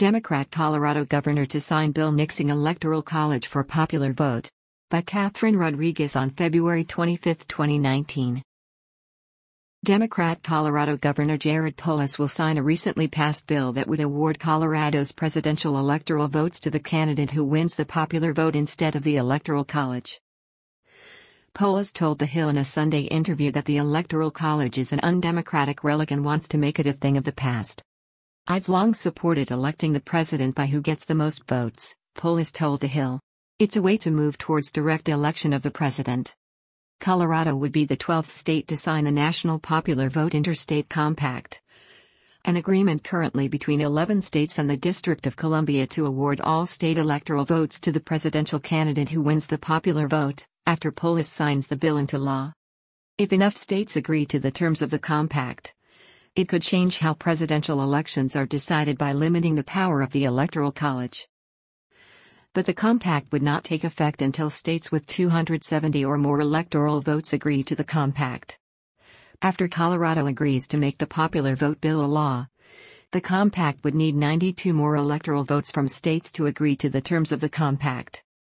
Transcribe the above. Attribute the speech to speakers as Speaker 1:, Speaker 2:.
Speaker 1: Democrat Colorado governor to sign bill nixing Electoral College for popular vote. By Catherine Rodriguez on February 25, 2019. Democrat Colorado Governor Jared Polis will sign a recently passed bill that would award Colorado's presidential electoral votes to the candidate who wins the popular vote instead of the Electoral College. Polis told The Hill in a Sunday interview that the Electoral College is an undemocratic relic and wants to make it a thing of the past. "I've long supported electing the president by who gets the most votes," Polis told The Hill. "It's a way to move towards direct election of the president." Colorado would be the 12th state to sign the National Popular Vote Interstate Compact, an agreement currently between 11 states and the District of Columbia to award all state electoral votes to the presidential candidate who wins the popular vote, after Polis signs the bill into law. If enough states agree to the terms of the compact, it could change how presidential elections are decided by limiting the power of the Electoral College. But the compact would not take effect until states with 270 or more electoral votes agree to the compact. After Colorado agrees to make the popular vote bill a law, the compact would need 92 more electoral votes from states to agree to the terms of the compact.